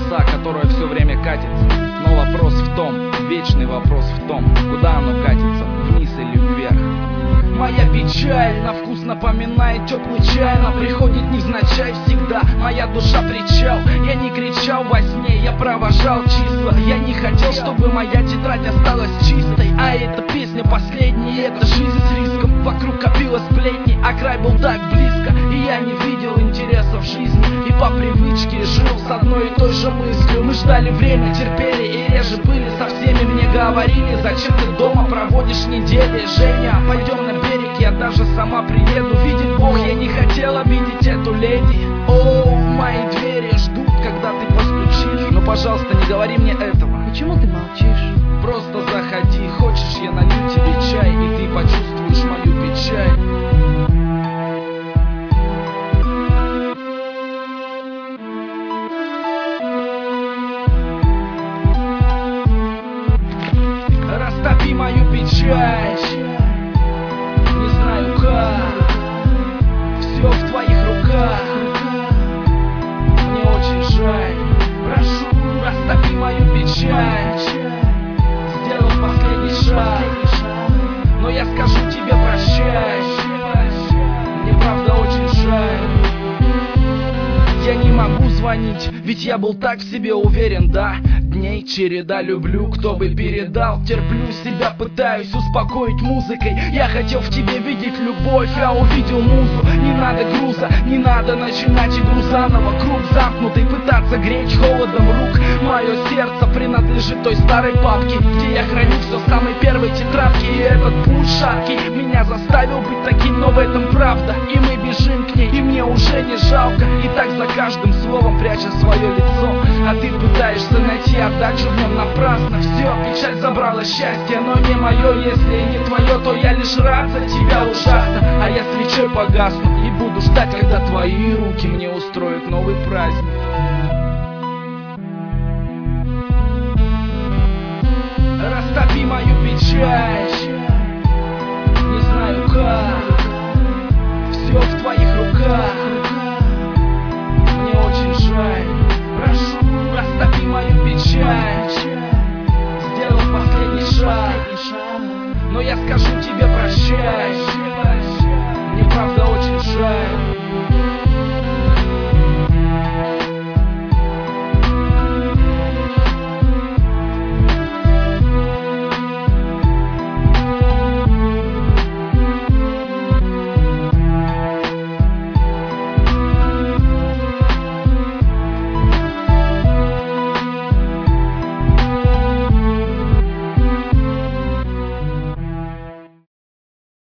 колеса, которое все время катится. Но вопрос в том, вечный вопрос в том, куда оно катится, вниз или вверх. Моя печаль на вкус напоминает теплый чай, но приходит невзначай всегда. Моя душа причал, я не кричал во сне, я провожал числа. Я не хотел, чтобы моя тетрадь осталась чистой, а эта песня последняя, это жизнь с риском. Вокруг копилось сплетни, а край был так близко, и я не видел интереса в жизни, и по привычке жил с одной и той же мыслью. Мы ждали время, терпели и реже были со всеми. Мне говорили, зачем ты дома проводишь недели, Женя, пойдем на берег, я даже сама приеду. Видит Бог, я не хотел обидеть эту леди. О, в мои двери ждут, когда ты постучишь. Но, пожалуйста, не говори мне этого. Почему ты молчишь? Просто заходи, хочешь, я налью тебе чай, и ты почувствуешь мою печаль. Растопи мою печаль, не знаю как, все в твоих руках. Мне очень жаль, прошу, растопи мою печаль, сделав последний шаг. Но я скажу тебе прощай, мне правда очень жаль. Я не могу звонить, ведь я был так в себе уверен, да. Дней череда, люблю, кто бы передал. Терплю себя, пытаюсь успокоить музыкой. Я хотел в тебе видеть любовь, а увидел музу. Не надо груза, не надо начинать игру заново. Круг замкнутый, пытаться греть холодом рук. Мое сердце принадлежит той старой папке, где я храню все с самой первой тетрадки. И этот путь шаткий меня заставил быть таким, но в этом правда. И мы бежим к ней, и мне уже не жалко. И так за каждым словом пряча свое лицо, а ты пытаешься найти отдачу в нем напрасно. Все, печаль забрала счастье, но не мое. Если не твое, то я лишь рад за тебя ужасно. А я свечой погасну и буду ждать, когда твои руки мне устроят новый праздник. Растопи мою печаль, не знаю как, все в твоих руках. Мне очень жаль, прошу, растопи мою печаль, сделав последний шаг. Но я скажу тебе прощай.